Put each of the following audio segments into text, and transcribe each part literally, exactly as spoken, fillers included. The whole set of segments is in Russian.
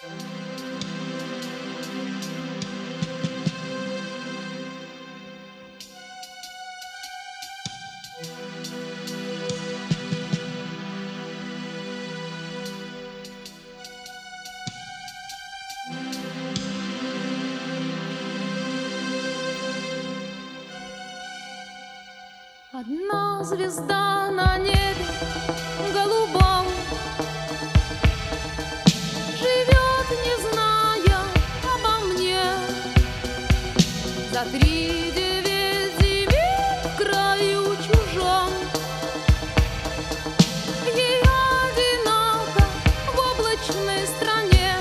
Одна звезда на небе голубом живет, не зная обо мне. За три девять земель в краю чужом ей одиноко в облачной стране.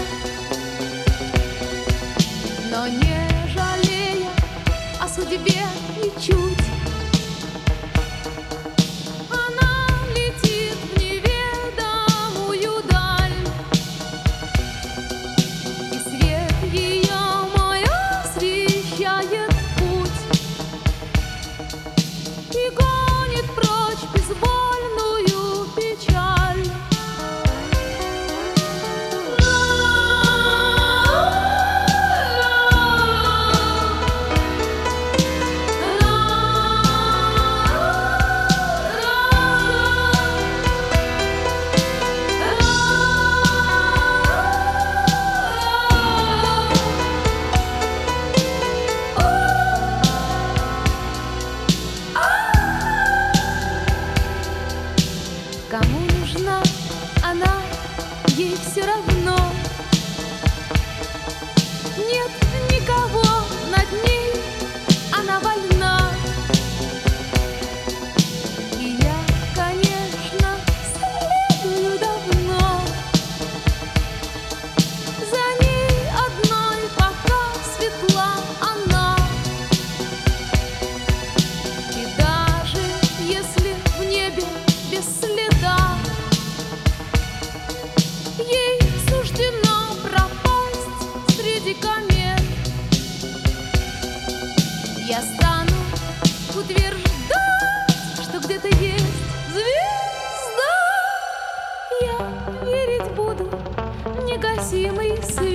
Но не жалея о судьбе ничуть, кому нужна она, ей все равно. Нет никого над ней, она вольна. И я, конечно, следую давно за ней одной, пока светла она. И даже если в небе без следа ей суждено пропасть среди комет, я стану утверждать, что где-то есть звезда. Я верить буду в негасимый свет.